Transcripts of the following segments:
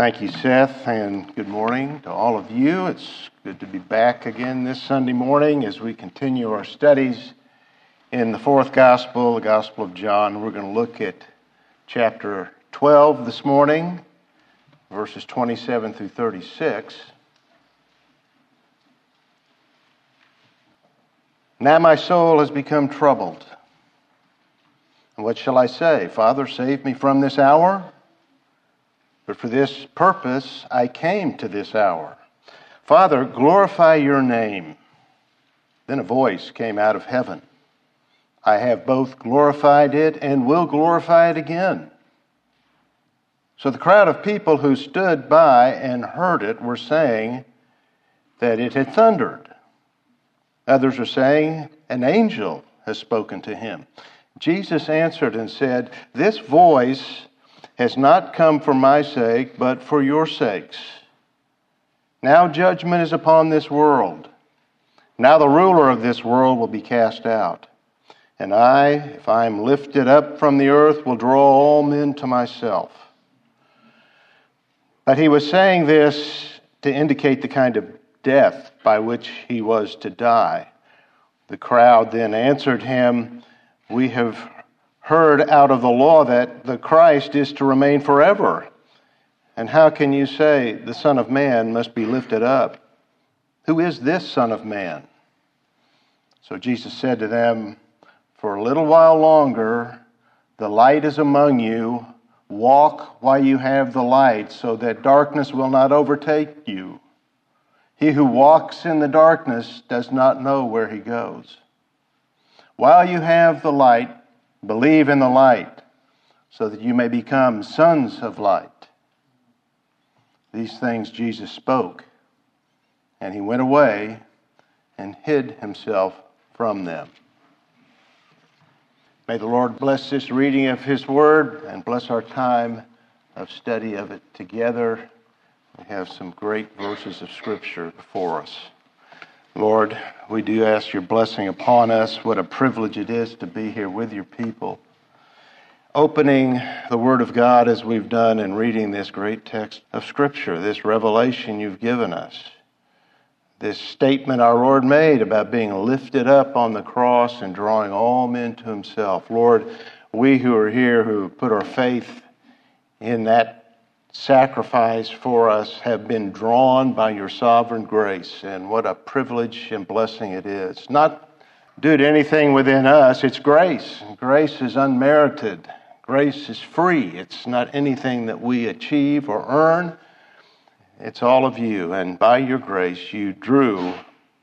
Thank you, Seth, and good morning to all of you. It's good to be back again this Sunday morning as we continue our studies in the fourth gospel, the Gospel of John. We're going to look at chapter 12 this morning, verses 27 through 36. Now my soul has become troubled. And what shall I say? Father, save me from this hour? But for this purpose I came to this hour. Father, glorify your name. Then a voice came out of heaven. I have both glorified it and will glorify it again. So the crowd of people who stood by and heard it were saying that it had thundered. Others are saying an angel has spoken to him. Jesus answered and said, this voice has not come for my sake, but for your sakes. Now judgment is upon this world. Now the ruler of this world will be cast out. And I, if I am lifted up from the earth, will draw all men to myself. But he was saying this to indicate the kind of death by which he was to die. The crowd then answered him, we have heard out of the law that the Christ is to remain forever. And how can you say the Son of Man must be lifted up? Who is this Son of Man? So Jesus said to them, for a little while longer, the light is among you. Walk while you have the light, so that darkness will not overtake you. He who walks in the darkness does not know where he goes. While you have the light, believe in the light, so that you may become sons of light. These things Jesus spoke, and he went away and hid himself from them. May the Lord bless this reading of his word and bless our time of study of it together. We have some great verses of Scripture before us. Lord, we do ask your blessing upon us. What a privilege it is to be here with your people, opening the Word of God as we've done and reading this great text of Scripture, this revelation you've given us, this statement our Lord made about being lifted up on the cross and drawing all men to himself. Lord, we who are here who put our faith in that sacrifice for us have been drawn by your sovereign grace, and what a privilege and blessing it is. Not due to anything within us, it's grace. Grace is unmerited. Grace is free. It's not anything that we achieve or earn. It's all of you, and by your grace you drew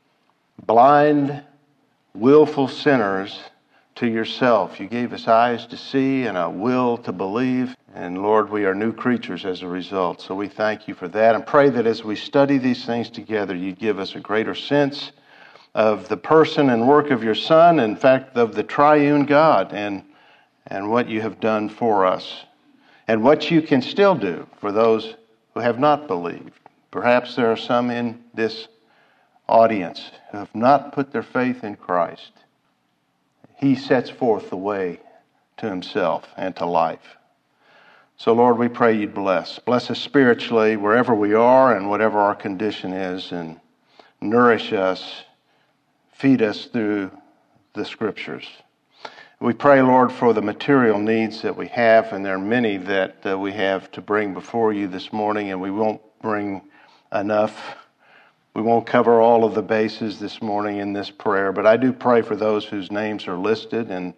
blind, willful sinners to yourself. You gave us eyes to see and a will to believe. And Lord, we are new creatures as a result. So we thank you for that and pray that as we study these things together, you give us a greater sense of the person and work of your Son, in fact, of the triune God and what you have done for us and what you can still do for those who have not believed. Perhaps there are some in this audience who have not put their faith in Christ. He sets forth the way to himself and to life. So, Lord, we pray you'd bless. Bless us spiritually wherever we are and whatever our condition is, and nourish us, feed us through the Scriptures. We pray, Lord, for the material needs that we have, and there are many that we have to bring before you this morning, and we won't bring enough. We won't cover all of the bases this morning in this prayer, but I do pray for those whose names are listed and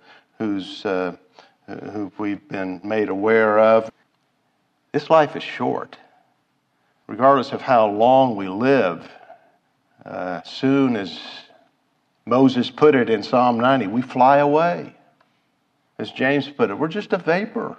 who we've been made aware of. This life is short. Regardless of how long we live, soon as Moses put it in Psalm 90, we fly away. As James put it, we're just a vapor.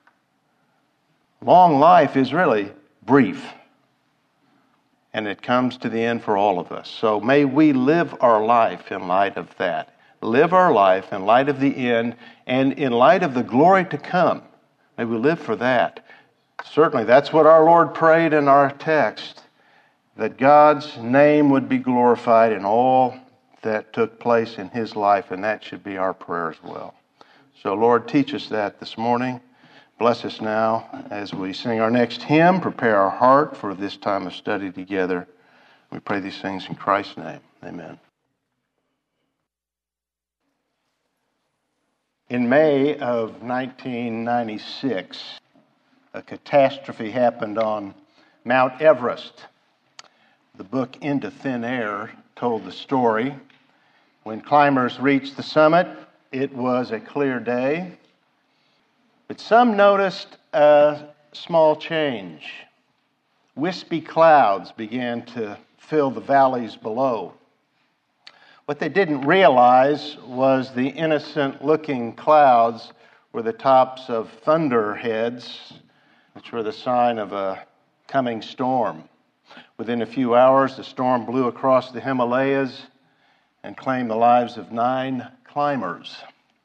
Long life is really brief, and it comes to the end for all of us. So may we live our life in light of that. Live our life in light of the end and in light of the glory to come. May we live for that. Certainly, that's what our Lord prayed in our text, that God's name would be glorified in all that took place in his life, and that should be our prayer as well. So, Lord, teach us that this morning. Bless us now as we sing our next hymn. Prepare our heart for this time of study together. We pray these things in Christ's name. Amen. In May of 1996, a catastrophe happened on Mount Everest. The book Into Thin Air told the story. When climbers reached the summit, it was a clear day, but some noticed a small change. Wispy clouds began to fill the valleys below. What they didn't realize was the innocent-looking clouds were the tops of thunderheads, which were the sign of a coming storm. Within a few hours, the storm blew across the Himalayas and claimed the lives of 9 climbers.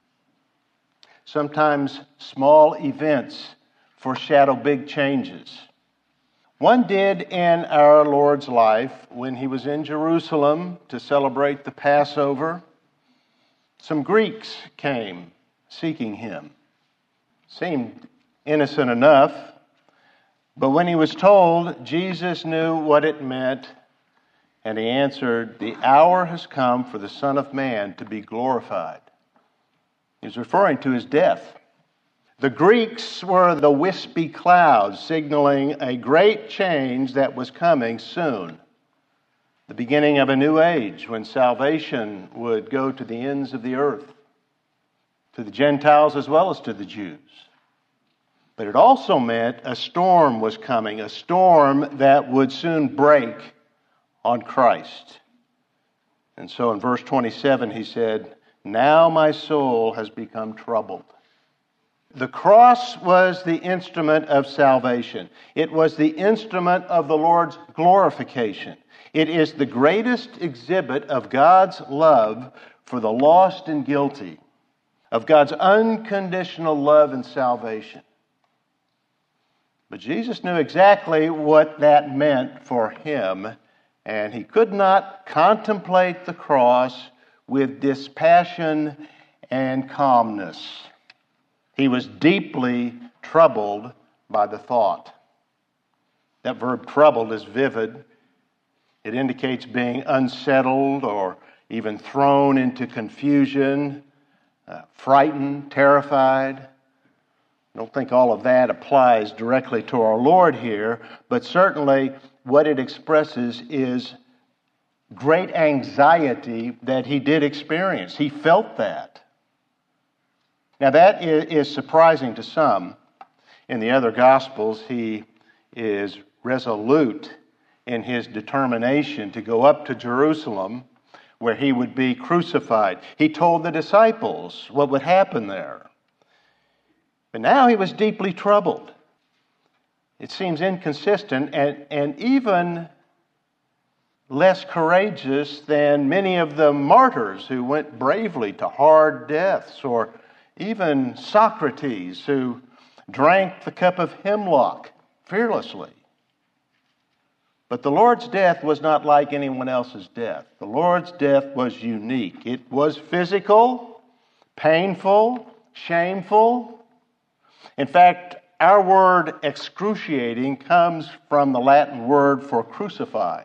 Sometimes small events foreshadow big changes. One did in our Lord's life when he was in Jerusalem to celebrate the Passover. Some Greeks came seeking him. Seemed innocent enough, but when he was told, Jesus knew what it meant, and he answered, "The hour has come for the Son of Man to be glorified." He was referring to his death. The Greeks were the wispy clouds signaling a great change that was coming soon. The beginning of a new age when salvation would go to the ends of the earth, to the Gentiles as well as to the Jews. But it also meant a storm was coming, a storm that would soon break on Christ. And so in verse 27 he said, "Now my soul has become troubled." The cross was the instrument of salvation. It was the instrument of the Lord's glorification. It is the greatest exhibit of God's love for the lost and guilty, of God's unconditional love and salvation. But Jesus knew exactly what that meant for him, and he could not contemplate the cross with dispassion and calmness. He was deeply troubled by the thought. That verb troubled is vivid. It indicates being unsettled or even thrown into confusion, frightened, terrified. I don't think all of that applies directly to our Lord here, but certainly what it expresses is great anxiety that he did experience. He felt that. Now that is surprising to some. In the other Gospels, he is resolute in his determination to go up to Jerusalem where he would be crucified. He told the disciples what would happen there. But now he was deeply troubled. It seems inconsistent and even less courageous than many of the martyrs who went bravely to hard deaths, or even Socrates, who drank the cup of hemlock fearlessly. But the Lord's death was not like anyone else's death. The Lord's death was unique. It was physical, painful, shameful. In fact, our word excruciating comes from the Latin word for crucify.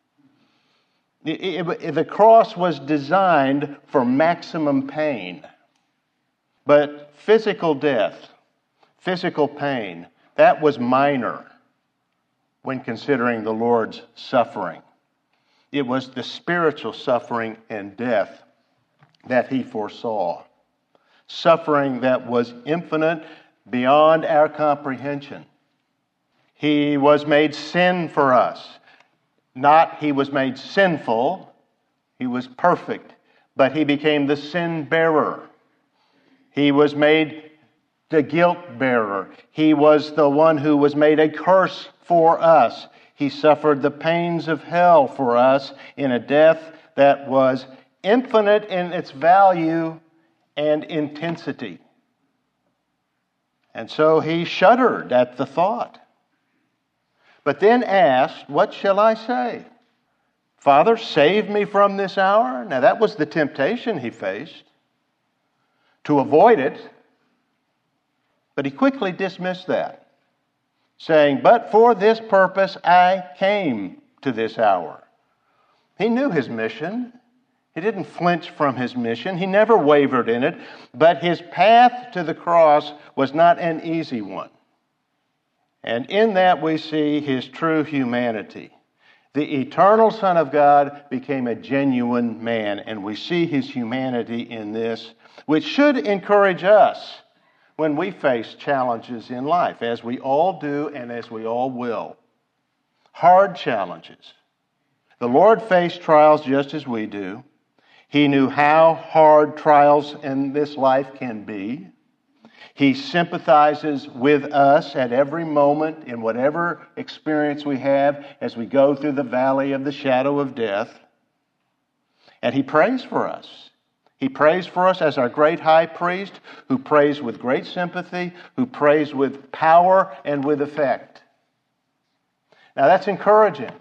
The cross was designed for maximum pain. But physical death, physical pain, that was minor when considering the Lord's suffering. It was the spiritual suffering and death that he foresaw. Suffering that was infinite, beyond our comprehension. He was made sin for us. Not he was made sinful, he was perfect, but he became the sin bearer. He was made the guilt bearer. He was the one who was made a curse for us. He suffered the pains of hell for us in a death that was infinite in its value and intensity. And so he shuddered at the thought, but then asked, "What shall I say? Father, save me from this hour?" Now that was the temptation he faced, to avoid it. But he quickly dismissed that, saying, "But for this purpose I came to this hour." He knew his mission. He didn't flinch from his mission. He never wavered in it. But his path to the cross was not an easy one. And in that we see his true humanity. The eternal Son of God became a genuine man, and we see his humanity in this, which should encourage us when we face challenges in life, as we all do and as we all will. Hard challenges. The Lord faced trials just as we do. He knew how hard trials in this life can be. He sympathizes with us at every moment in whatever experience we have as we go through the valley of the shadow of death. And he prays for us. He prays for us as our great high priest, who prays with great sympathy, who prays with power and with effect. Now that's encouraging.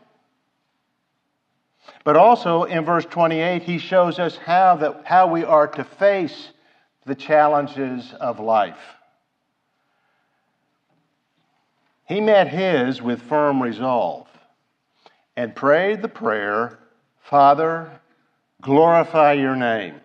But also in verse 28, he shows us how we are to face the challenges of life. He met his with firm resolve and prayed the prayer, "Father, glorify your name."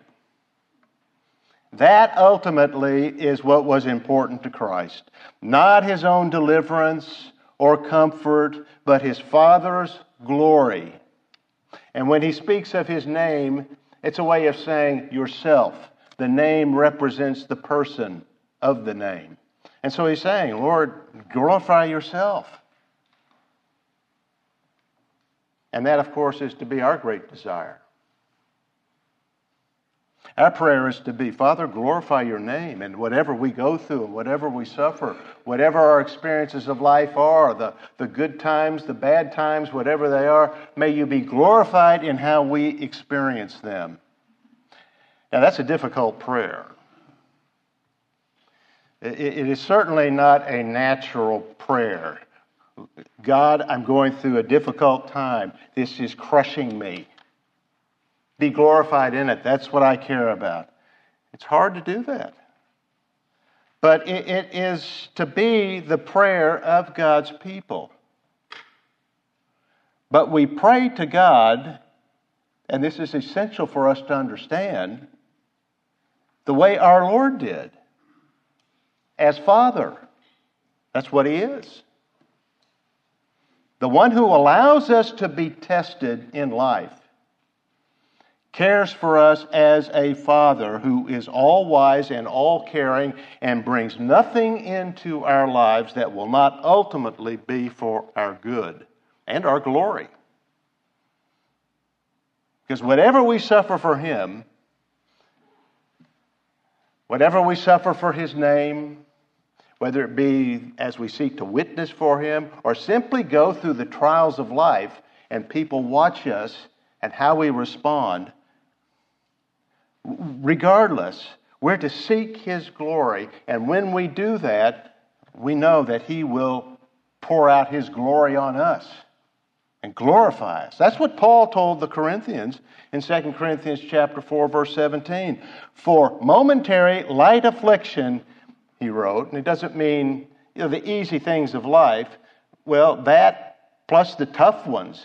That ultimately is what was important to Christ. Not his own deliverance or comfort, but his Father's glory. And when he speaks of his name, it's a way of saying yourself. The name represents the person of the name. And so he's saying, Lord, glorify yourself. And that, of course, is to be our great desire. Our prayer is to be, Father, glorify your name. And whatever we go through and whatever we suffer, whatever our experiences of life are, the good times, the bad times, whatever they are, may you be glorified in how we experience them. Now, that's a difficult prayer. It is certainly not a natural prayer. God, I'm going through a difficult time. This is crushing me. Be glorified in it. That's what I care about. It's hard to do that. But it is to be the prayer of God's people. But we pray to God, and this is essential for us to understand, the way our Lord did, as Father. That's what He is. The one who allows us to be tested in life cares for us as a Father who is all-wise and all-caring and brings nothing into our lives that will not ultimately be for our good and our glory. Because whatever we suffer for Him, whatever we suffer for His name, whether it be as we seek to witness for Him or simply go through the trials of life and people watch us and how we respond, regardless, we're to seek His glory. And when we do that, we know that He will pour out His glory on us and glorify us. That's what Paul told the Corinthians in 2 Corinthians chapter 4, verse 17. For momentary light affliction, he wrote, and it doesn't mean the easy things of life. Well, that plus the tough ones.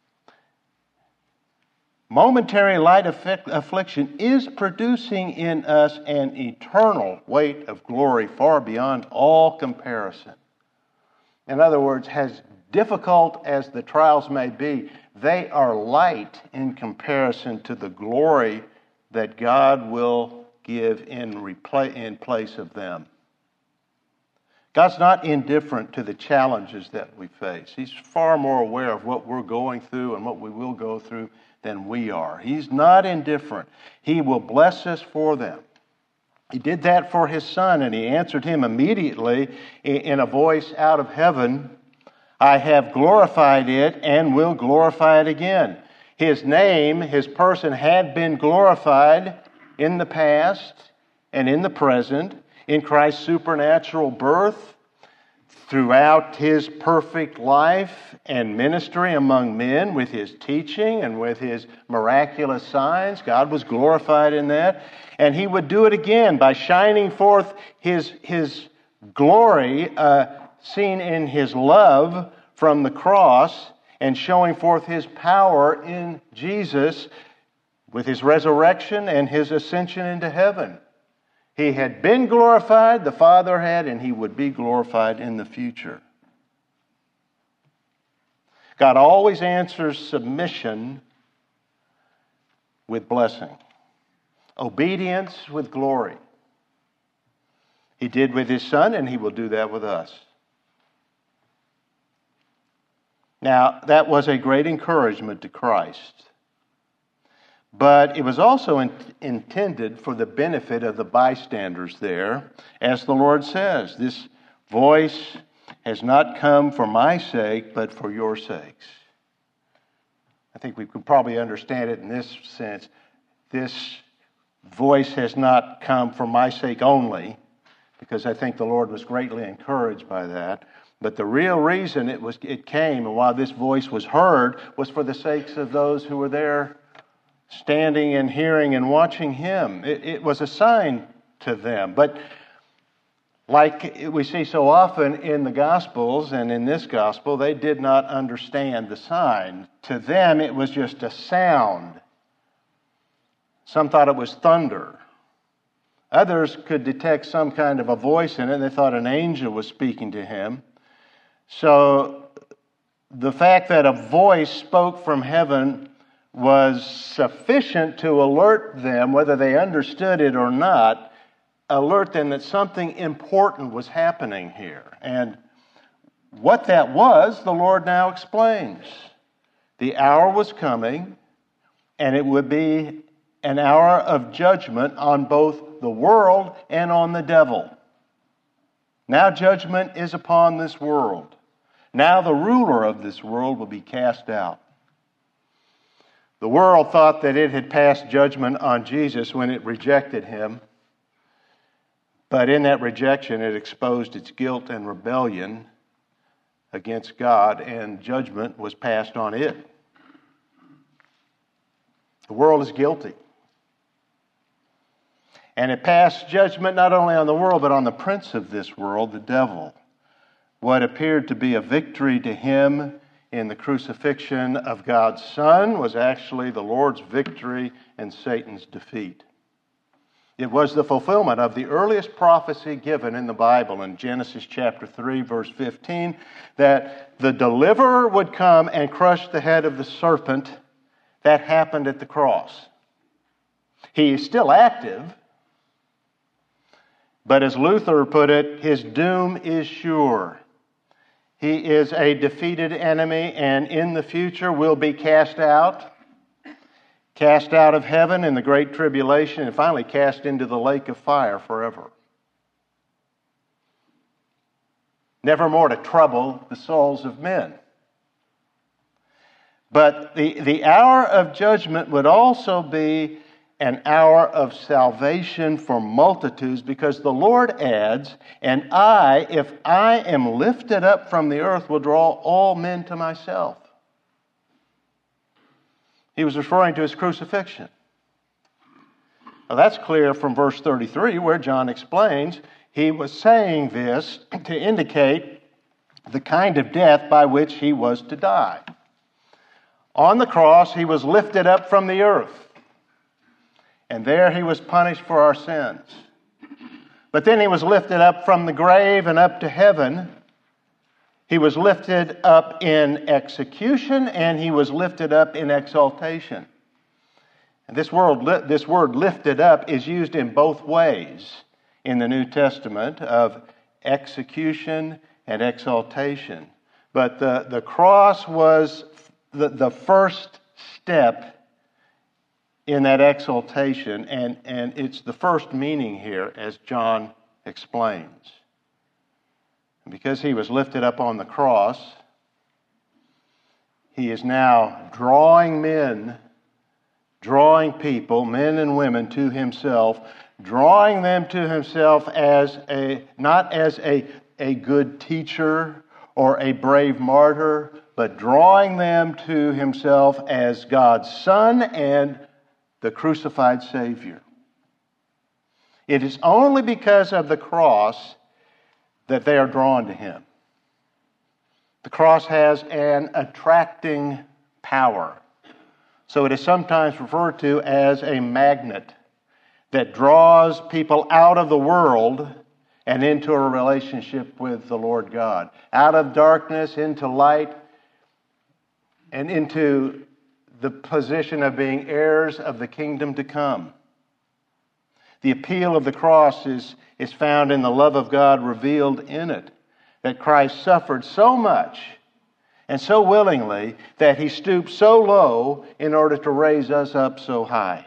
Momentary light affliction is producing in us an eternal weight of glory far beyond all comparison. In other words, as difficult as the trials may be, they are light in comparison to the glory that God will give in place of them. God's not indifferent to the challenges that we face. He's far more aware of what we're going through and what we will go through than we are. He's not indifferent. He will bless us for them. He did that for His Son, and He answered Him immediately in a voice out of heaven, I have glorified it and will glorify it again. His name, His person had been glorified in the past and in the present, in Christ's supernatural birth, throughout His perfect life and ministry among men, with His teaching and with His miraculous signs. God was glorified in that. And He would do it again by shining forth His glory seen in his love from the cross and showing forth his power in Jesus with his resurrection and his ascension into heaven. He had been glorified, the Father had, and he would be glorified in the future. God always answers submission with blessing, obedience with glory. He did with his Son, and he will do that with us. Now, that was a great encouragement to Christ. But it was also intended for the benefit of the bystanders there. As the Lord says, this voice has not come for my sake, but for your sakes. I think we could probably understand it in this sense. This voice has not come for my sake only, because I think the Lord was greatly encouraged by that. But the real reason it came, and why this voice was heard, was for the sakes of those who were there standing and hearing and watching him. It was a sign to them. But like we see so often in the Gospels and in this Gospel, they did not understand the sign. To them, it was just a sound. Some thought it was thunder. Others could detect some kind of a voice in it. They thought an angel was speaking to him. So the fact that a voice spoke from heaven was sufficient to alert them, whether they understood it or not, alert them that something important was happening here. And what that was, the Lord now explains. The hour was coming, and it would be an hour of judgment on both the world and on the devil. Now judgment is upon this world. Now the ruler of this world will be cast out. The world thought that it had passed judgment on Jesus when it rejected him. But in that rejection, it exposed its guilt and rebellion against God, and judgment was passed on it. The world is guilty. And it passed judgment not only on the world, but on the prince of this world, the devil. What appeared to be a victory to him in the crucifixion of God's Son was actually the Lord's victory and Satan's defeat. It was the fulfillment of the earliest prophecy given in the Bible in Genesis chapter 3, verse 15, that the deliverer would come and crush the head of the serpent. That happened at the cross. He is still active, but as Luther put it, his doom is sure. He is a defeated enemy, and in the future will be cast out of heaven in the great tribulation, and finally cast into the lake of fire forever. Never more to trouble the souls of men. But the hour of judgment would also be an hour of salvation for multitudes, because the Lord adds, and I, if I am lifted up from the earth, will draw all men to myself. He was referring to his crucifixion. Now that's clear from verse 33, where John explains he was saying this to indicate the kind of death by which he was to die. On the cross, he was lifted up from the earth. And there he was punished for our sins. But then he was lifted up from the grave and up to heaven. He was lifted up in execution, and he was lifted up in exaltation. And this word lifted up is used in both ways in the New Testament, of execution and exaltation. But the cross was the first step in that exaltation, and it's the first meaning here, as John explains. And because he was lifted up on the cross, he is now drawing people, men and women, to himself, drawing them to himself not as a good teacher or a brave martyr, but drawing them to himself as God's Son and the crucified Savior. It is only because of the cross that they are drawn to Him. The cross has an attracting power. So it is sometimes referred to as a magnet that draws people out of the world and into a relationship with the Lord God. Out of darkness into light and into the position of being heirs of the kingdom to come. The appeal of the cross is found in the love of God revealed in it, that Christ suffered so much and so willingly that He stooped so low in order to raise us up so high.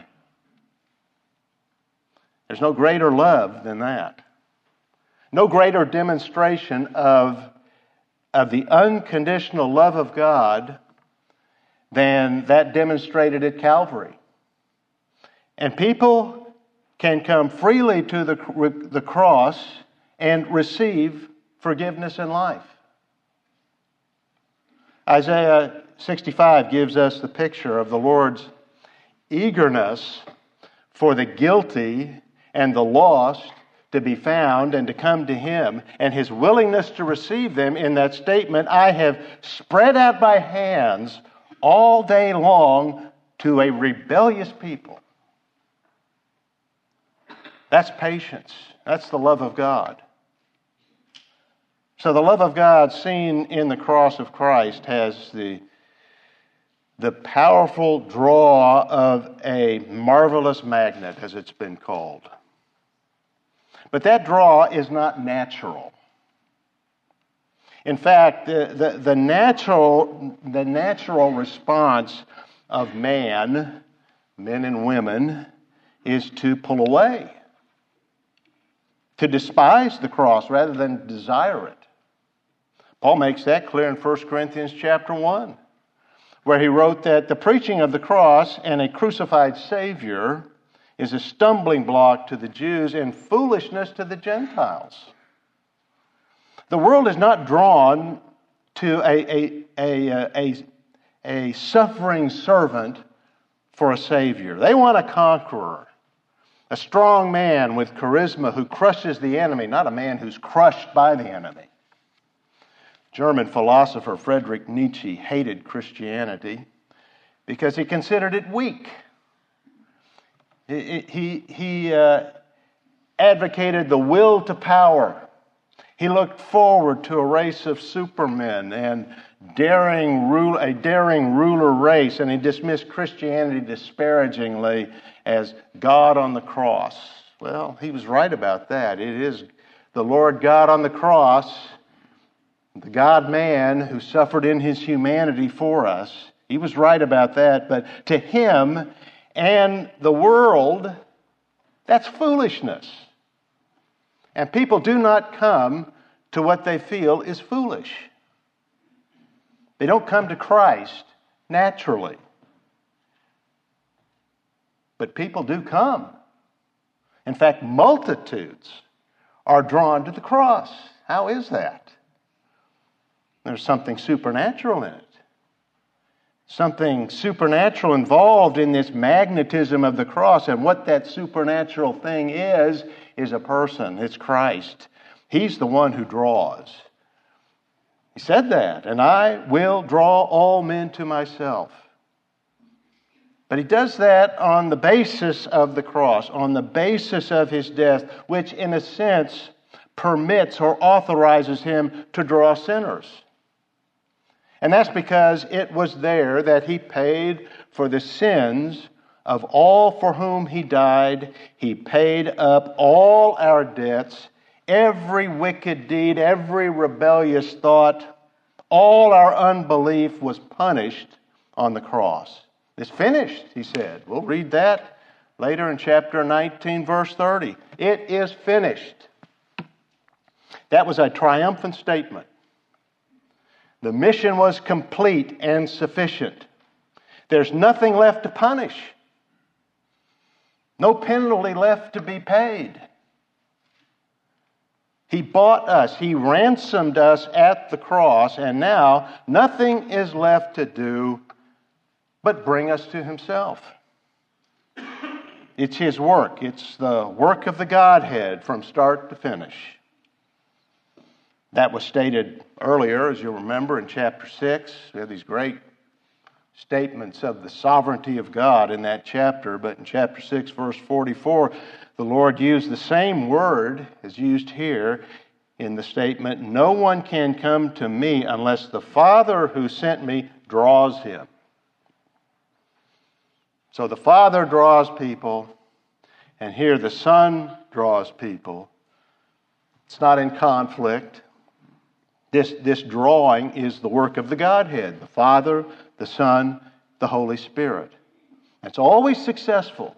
There's no greater love than that. No greater demonstration of the unconditional love of God than that demonstrated at Calvary. And people can come freely to the cross and receive forgiveness and life. Isaiah 65 gives us the picture of the Lord's eagerness for the guilty and the lost to be found and to come to Him, and His willingness to receive them in that statement, I have spread out my hands all day long to a rebellious people. That's patience. That's the love of God. So the love of God seen in the cross of Christ has the powerful draw of a marvelous magnet, as it's been called. But that draw is not natural. In fact, the natural response of men and women, is to pull away, to despise the cross rather than desire it. Paul makes that clear in 1 Corinthians chapter 1, where he wrote that the preaching of the cross and a crucified Savior is a stumbling block to the Jews and foolishness to the Gentiles. The world is not drawn to a suffering servant for a Savior. They want a conqueror, a strong man with charisma who crushes the enemy, not a man who's crushed by the enemy. German philosopher Friedrich Nietzsche hated Christianity because he considered it weak. He advocated the will to power. He looked forward to a race of supermen and a daring ruler race, and he dismissed Christianity disparagingly as God on the cross. Well, he was right about that. It is the Lord God on the cross, the God-man who suffered in His humanity for us. He was right about that, but to him and the world, that's foolishness. And people do not come to what they feel is foolish. They don't come to Christ naturally. But people do come. In fact, multitudes are drawn to the cross. How is that? There's something supernatural in it. Something supernatural involved in this magnetism of the cross. And what that supernatural thing is a person. It's Christ. He's the one who draws. He said that, and I will draw all men to myself. But He does that on the basis of the cross, on the basis of His death, which in a sense permits or authorizes Him to draw sinners. And that's because it was there that He paid for the sins of all for whom He died. He paid up all our debts, every wicked deed, every rebellious thought, all our unbelief was punished on the cross. It's finished, He said. We'll read that later in chapter 19, verse 30. It is finished. That was a triumphant statement. The mission was complete and sufficient. There's nothing left to punish. No penalty left to be paid. He bought us. He ransomed us at the cross, and now nothing is left to do but bring us to Himself. It's His work. It's the work of the Godhead from start to finish. That was stated earlier, as you'll remember, in chapter 6. We have these great statements of the sovereignty of God in that chapter, but in chapter 6, verse 44, the Lord used the same word as used here in the statement, "No one can come to me unless the Father who sent me draws him." So the Father draws people, and here the Son draws people. It's not in conflict. This drawing is the work of the Godhead, the Father, the Son, the Holy Spirit. It's always successful.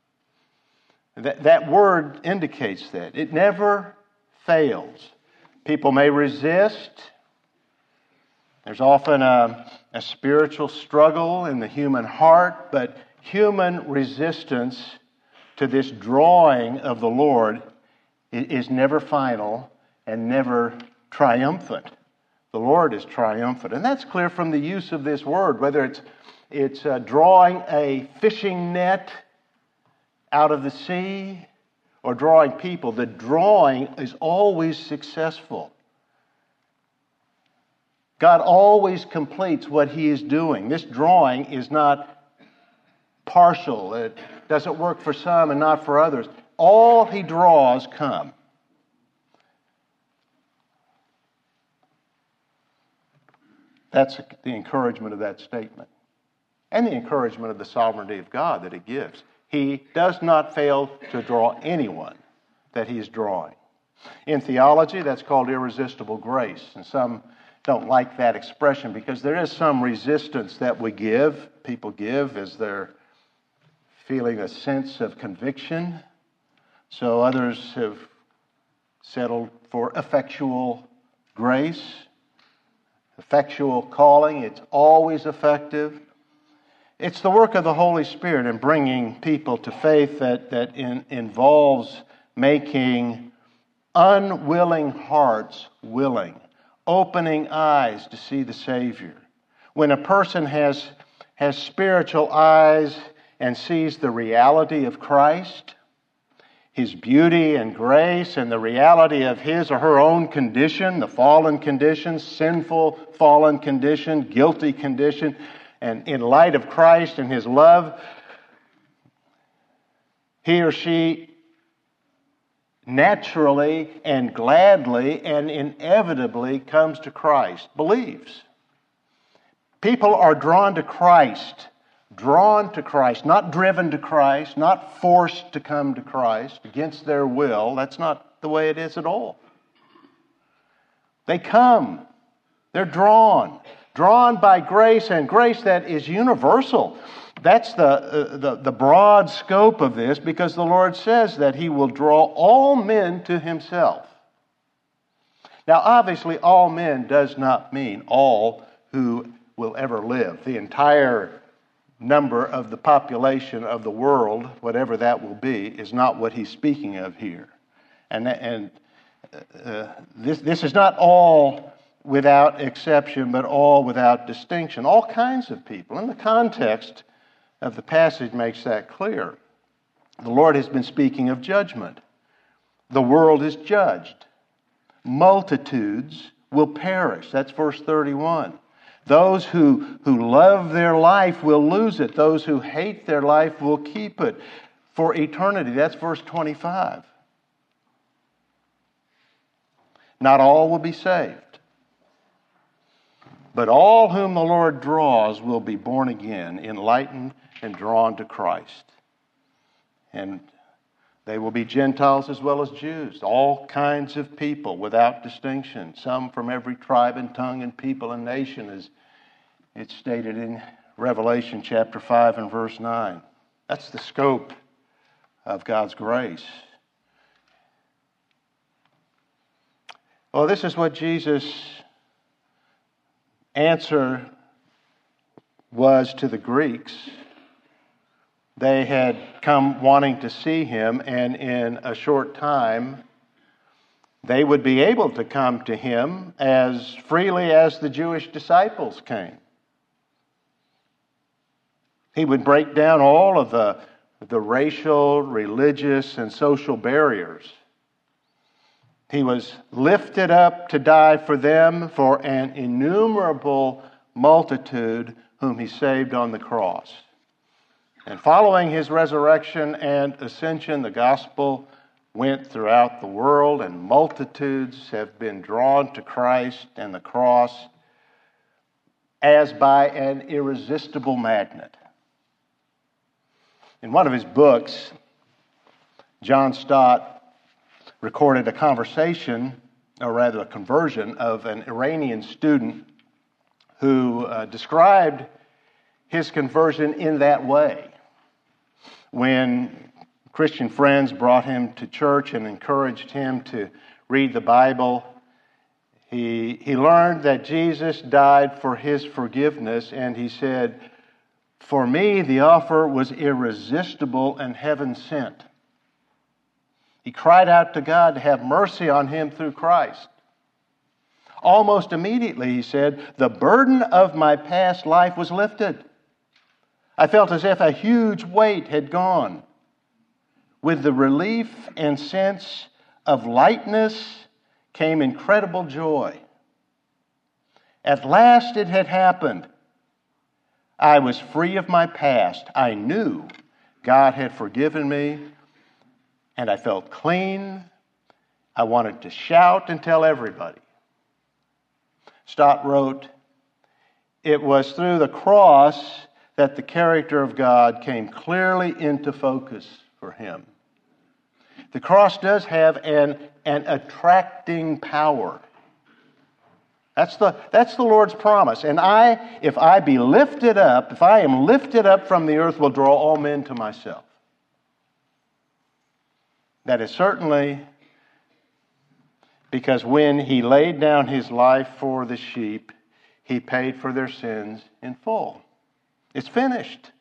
That word indicates that. It never fails. People may resist. There's often a spiritual struggle in the human heart, but human resistance to this drawing of the Lord is never final and never triumphant. The Lord is triumphant. And that's clear from the use of this word, whether it's drawing a fishing net out of the sea or drawing people. The drawing is always successful. God always completes what He is doing. This drawing is not partial. It doesn't work for some and not for others. All He draws come. That's the encouragement of that statement. And the encouragement of the sovereignty of God that it gives. He does not fail to draw anyone that He is drawing. In theology, that's called irresistible grace. And some don't like that expression because there is some resistance that people give as they're feeling a sense of conviction. So others have settled for effectual grace. Effectual calling, it's always effective. It's the work of the Holy Spirit in bringing people to faith that involves making unwilling hearts willing, opening eyes to see the Savior. When a person has spiritual eyes and sees the reality of Christ, His beauty and grace and the reality of his or her own condition, the fallen condition, sinful fallen condition, guilty condition, and in light of Christ and His love, he or she naturally and gladly and inevitably comes to Christ, believes. People are drawn to Christ, not driven to Christ, not forced to come to Christ against their will. That's not the way it is at all. They come. They're drawn by grace, and grace that is universal. That's the broad scope of this, because the Lord says that He will draw all men to Himself. Now, obviously, all men does not mean all who will ever live. The entire number of the population of the world, whatever that will be, is not what He's speaking of here. And this is not all without exception, but all without distinction. All kinds of people. And the context of the passage makes that clear. The Lord has been speaking of judgment. The world is judged. Multitudes will perish. That's verse 31. Those who love their life will lose it. Those who hate their life will keep it for eternity. That's verse 25. Not all will be saved. But all whom the Lord draws will be born again, enlightened, and drawn to Christ. And they will be Gentiles as well as Jews, all kinds of people without distinction, some from every tribe and tongue and people and nation, as it's stated in Revelation chapter 5 and verse 9. That's the scope of God's grace. Well, this is what Jesus' answer was to the Greeks. They had come wanting to see Him, and in a short time, they would be able to come to Him as freely as the Jewish disciples came. He would break down all of the racial, religious, and social barriers He was lifted up to die for them, for an innumerable multitude whom he saved on the cross. And following his resurrection and ascension, the gospel went throughout the world, and multitudes have been drawn to Christ and the cross as by an irresistible magnet. In one of his books, John Stott recorded a conversation, or rather a conversion, of an Iranian student who described his conversion in that way. When Christian friends brought him to church and encouraged him to read the Bible, he learned that Jesus died for his forgiveness, and he said, "For me, the offer was irresistible and heaven sent." He cried out to God to have mercy on him through Christ. Almost immediately, he said, the burden of my past life was lifted. I felt as if a huge weight had gone. With the relief and sense of lightness came incredible joy. At last it had happened. I was free of my past. I knew God had forgiven me, and I felt clean. I wanted to shout and tell everybody. Stott wrote, "It was through the cross that the character of God came clearly into focus for him." The cross does have an attracting power. That's the Lord's promise. And if I be lifted up, if I am lifted up from the earth, will draw all men to myself. That is certainly because when he laid down his life for the sheep, he paid for their sins in full. It's finished.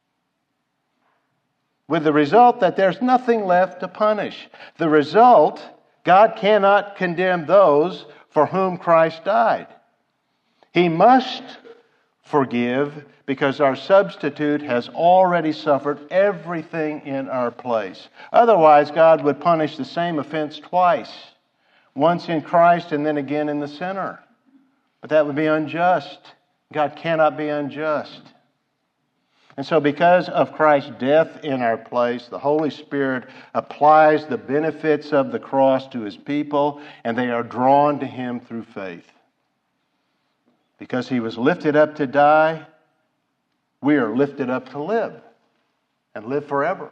With the result that there's nothing left to punish. The result, God cannot condemn those for whom Christ died. He must forgive because our substitute has already suffered everything in our place. Otherwise, God would punish the same offense twice. Once in Christ and then again in the sinner. But that would be unjust. God cannot be unjust. And so because of Christ's death in our place, the Holy Spirit applies the benefits of the cross to his people, and they are drawn to him through faith. Because he was lifted up to die, we are lifted up to live, and live forever.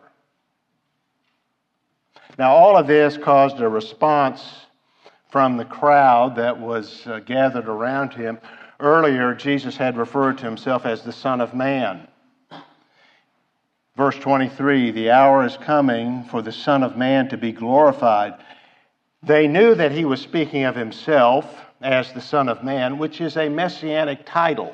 Now all of this caused a response from the crowd that was gathered around him. Earlier, Jesus had referred to himself as the Son of Man. Verse 23, the hour is coming for the Son of Man to be glorified. They knew that he was speaking of himself as the Son of Man, which is a messianic title.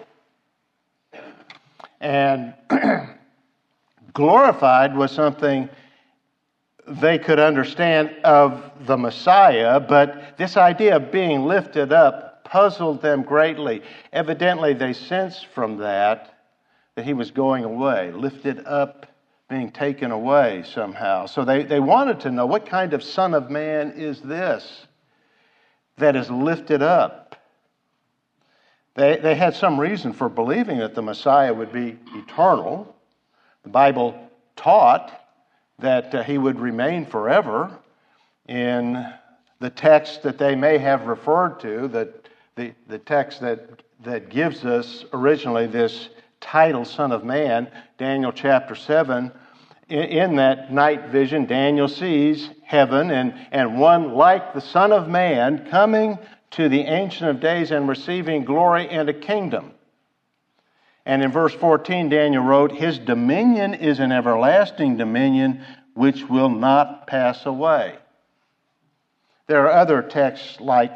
And glorified was something they could understand of the Messiah, but this idea of being lifted up puzzled them greatly. Evidently, they sensed from that he was going away, lifted up, being taken away somehow. So they wanted to know, what kind of Son of Man is this that is lifted up? They had some reason for believing that the Messiah would be eternal. The Bible taught that he would remain forever. In the text that they may have referred to, that the text that gives us originally this title, Son of Man, Daniel chapter 7, in that night vision, Daniel sees heaven and one like the Son of Man coming to the Ancient of Days and receiving glory and a kingdom. And in verse 14, Daniel wrote, his dominion is an everlasting dominion which will not pass away. There are other texts like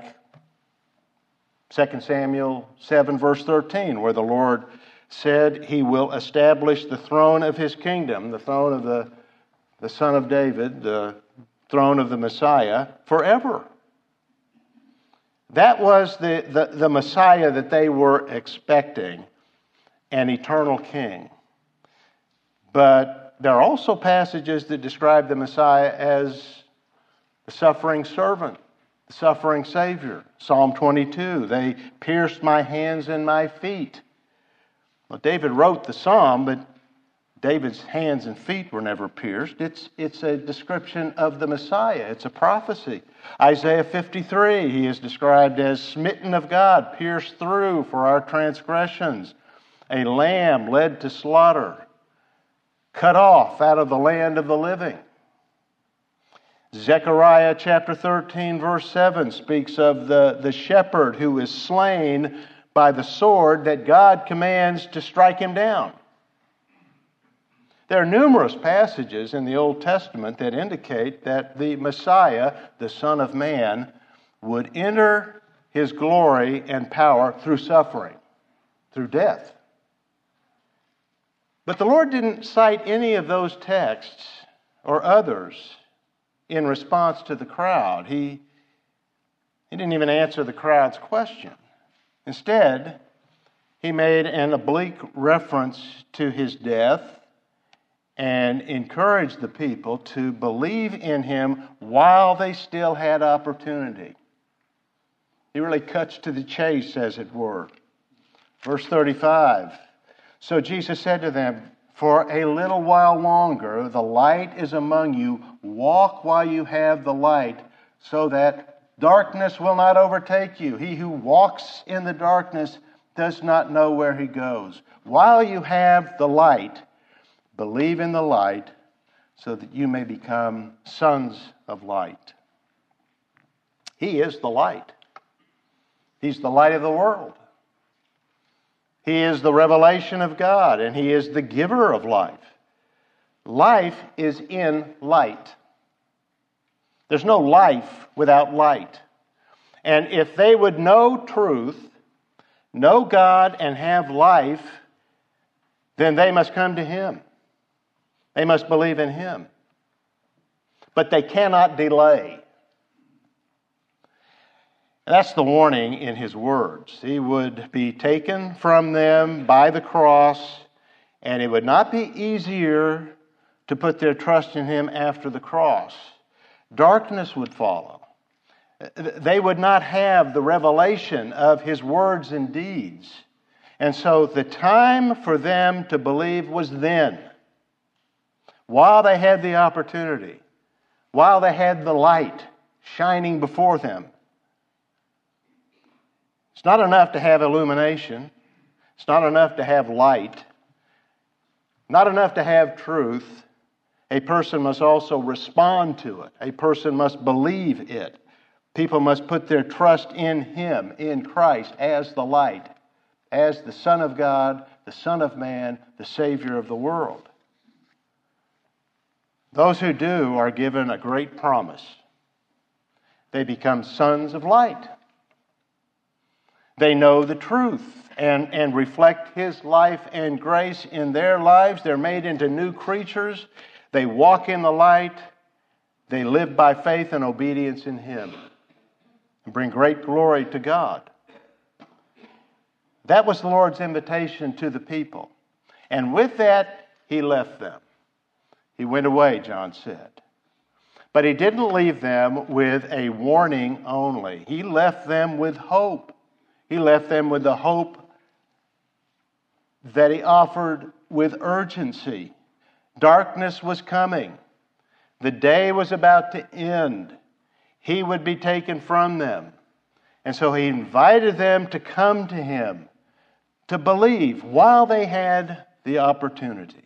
2 Samuel 7 verse 13, where the Lord said he will establish the throne of his kingdom, the throne of the Son of David, the throne of the Messiah, forever. That was the Messiah that they were expecting, an eternal king. But there are also passages that describe the Messiah as the suffering servant, the suffering Savior. Psalm 22, they pierced my hands and my feet. Well, David wrote the psalm, but David's hands and feet were never pierced. It's a description of the Messiah. It's a prophecy. Isaiah 53, he is described as smitten of God, pierced through for our transgressions, a lamb led to slaughter, cut off out of the land of the living. Zechariah chapter 13, verse 7 speaks of the shepherd who is slain by the sword that God commands to strike him down. There are numerous passages in the Old Testament that indicate that the Messiah, the Son of Man, would enter his glory and power through suffering, through death. But the Lord didn't cite any of those texts or others in response to the crowd. He didn't even answer the crowd's question. Instead, he made an oblique reference to his death and encouraged the people to believe in him while they still had opportunity. He really cuts to the chase, as it were. Verse 35, so Jesus said to them, for a little while longer the light is among you. Walk while you have the light, so that darkness will not overtake you. He who walks in the darkness does not know where he goes. While you have the light, believe in the light, so that you may become sons of light. He is the light. He's the light of the world. He is the revelation of God, and He is the giver of life. Life is in light. There's no life without light. And if they would know truth, know God, and have life, then they must come to Him. They must believe in Him. But they cannot delay. That's the warning in His words. He would be taken from them by the cross, and it would not be easier to put their trust in Him after the cross. Darkness would follow. They would not have the revelation of His words and deeds. And so the time for them to believe was then, while they had the opportunity, while they had the light shining before them. It's not enough to have illumination. It's not enough to have light. Not enough to have truth. A person must also respond to it. A person must believe it. People must put their trust in Him, in Christ, as the light, as the Son of God, the Son of Man, the Savior of the world. Those who do are given a great promise. They become sons of light. They know the truth and reflect His life and grace in their lives. They're made into new creatures. They walk in the light. They live by faith and obedience in Him and bring great glory to God. That was the Lord's invitation to the people. And with that, He left them. He went away, John said. But He didn't leave them with a warning only. He left them with hope. He left them with the hope that He offered with urgency. Darkness was coming. The day was about to end. He would be taken from them. And so He invited them to come to Him, to believe while they had the opportunity.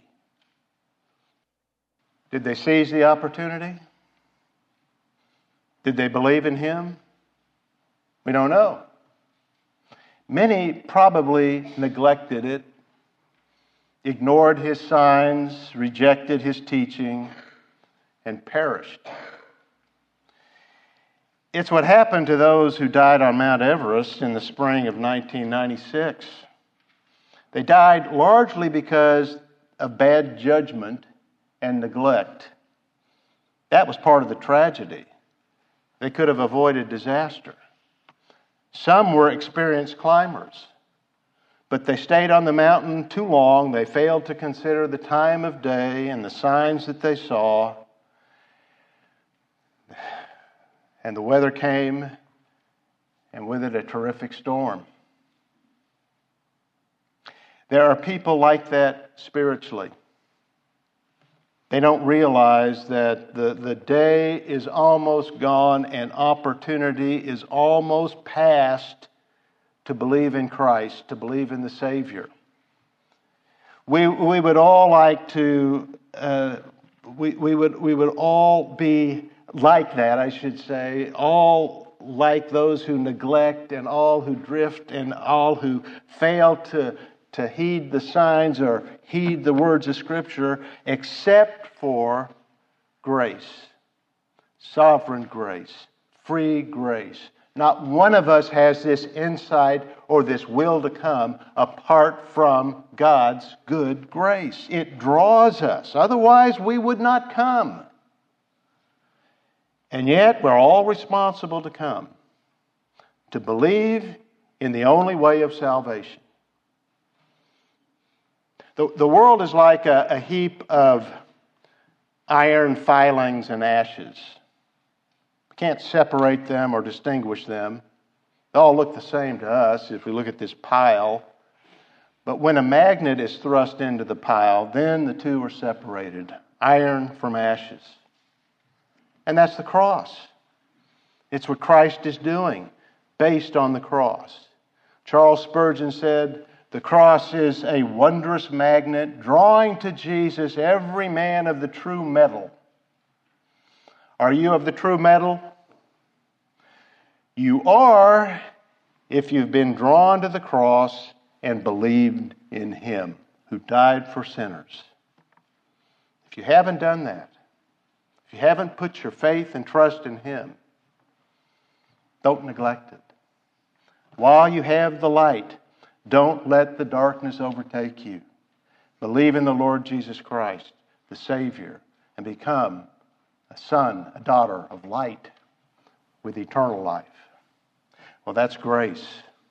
Did they seize the opportunity? Did they believe in Him? We don't know. Many probably neglected it, ignored His signs, rejected His teaching, and perished. It's what happened to those who died on Mount Everest in the spring of 1996. They died largely because of bad judgment and neglect. That was part of the tragedy. They could have avoided disaster. Some were experienced climbers, but they stayed on the mountain too long. They failed to consider the time of day and the signs that they saw. And the weather came, and with it a terrific storm. There are people like that spiritually. They don't realize that the day is almost gone and opportunity is almost past to believe in Christ, to believe in the Savior. We would all like to, we would all be like that, I should say, all like those who neglect and all who drift and all who fail to heed the signs or heed the words of Scripture, except for grace, sovereign grace, free grace. Not one of us has this insight or this will to come apart from God's good grace. It draws us. Otherwise, we would not come. And yet, we're all responsible to come, to believe in the only way of salvation. The world is like a heap of iron filings and ashes. We can't separate them or distinguish them. They all look the same to us if we look at this pile. But when a magnet is thrust into the pile, then the two are separated, iron from ashes. And that's the cross. It's what Christ is doing, based on the cross. Charles Spurgeon said, "The cross is a wondrous magnet, drawing to Jesus every man of the true metal." Are you of the true metal? You are, if you've been drawn to the cross and believed in Him who died for sinners. If you haven't done that, if you haven't put your faith and trust in Him, don't neglect it. While you have the light, don't let the darkness overtake you. Believe in the Lord Jesus Christ, the Savior, and become a son, a daughter of light with eternal life. Well, that's grace.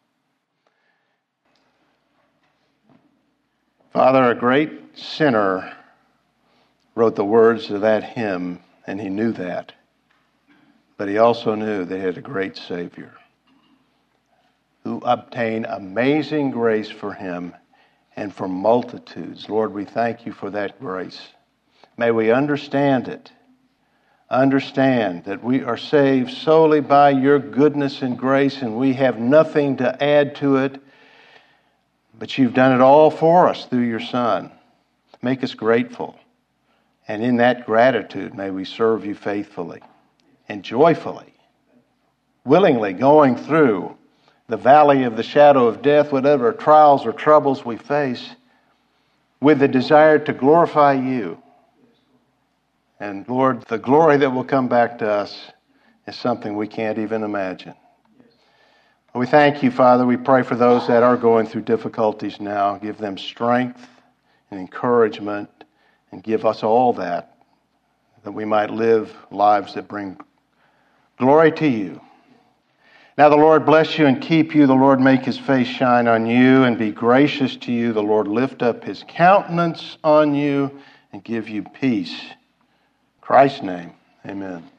Father, a great sinner wrote the words of that hymn, and he knew that. But he also knew they had a great Savior who obtained amazing grace for him and for multitudes. Lord, we thank you for that grace. May we understand it. Understand that we are saved solely by your goodness and grace, and we have nothing to add to it, but you've done it all for us through your Son. Make us grateful. And in that gratitude, may we serve you faithfully and joyfully, willingly going through the valley of the shadow of death, whatever trials or troubles we face, with the desire to glorify you. And Lord, the glory that will come back to us is something we can't even imagine. We thank you, Father. We pray for those that are going through difficulties now. Give them strength and encouragement, and give us all that we might live lives that bring glory to you. Now the Lord bless you and keep you. The Lord make his face shine on you and be gracious to you. The Lord lift up his countenance on you and give you peace. In Christ's name, amen.